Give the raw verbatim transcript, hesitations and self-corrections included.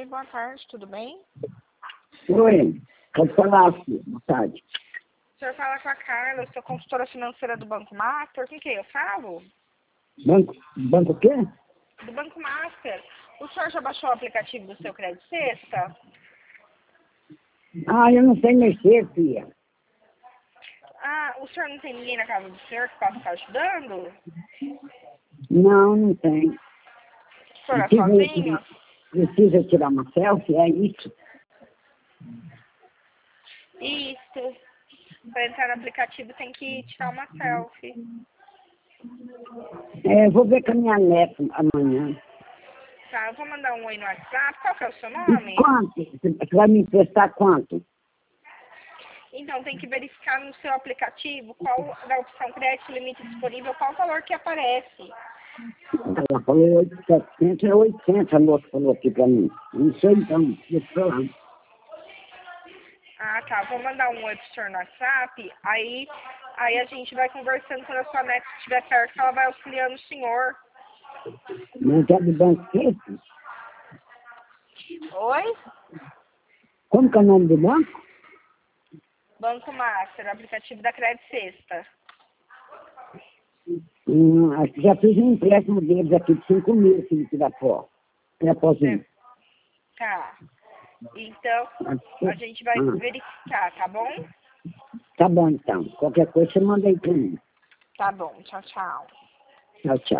Oi, boa tarde, tudo bem? Oi, pode falar, filho. Boa tarde. O senhor fala com a Carla, eu sou consultora financeira do Banco Master. Com quem eu falo? Banco, banco o quê? Do Banco Master. O senhor já baixou o aplicativo do seu Crédito Sexta? Ah, eu não sei mexer, filha. Ah, o senhor não tem ninguém na casa do senhor que possa estar ajudando? Não, não tem. O senhor é Precisa, sozinho? precisa tirar uma selfie, é isso? Isso. Para entrar no aplicativo tem que tirar uma selfie. É, eu vou ver com a minha neta amanhã. Tá, eu vou mandar um oi no WhatsApp. Qual que é o seu E nome? quanto? Você vai me emprestar quanto? Então, tem que verificar no seu aplicativo qual da opção crédito limite disponível, qual o valor que aparece. Ela falou setecentos, é oitocentos, a moça falou aqui pra mim. Não sei então, deixa eu falar. Ah, tá. Vou mandar um oi pro senhor no WhatsApp. Aí, aí a gente vai conversando quando a sua neta estiver perto, que ela vai auxiliando o senhor. Não quer de banco esse? Oi? Como que é o nome do banco? Banco Master, aplicativo da Crédito Sexta. Hum, acho que já fiz um empréstimo deles aqui de cinco mil, se ele tiver pó. Já posso ir. Tá. Então, a gente vai Ah, verificar, tá bom? tá bom então. Qualquer coisa você manda aí pra mim. Tá bom. Tchau, tchau. Tchau, tchau.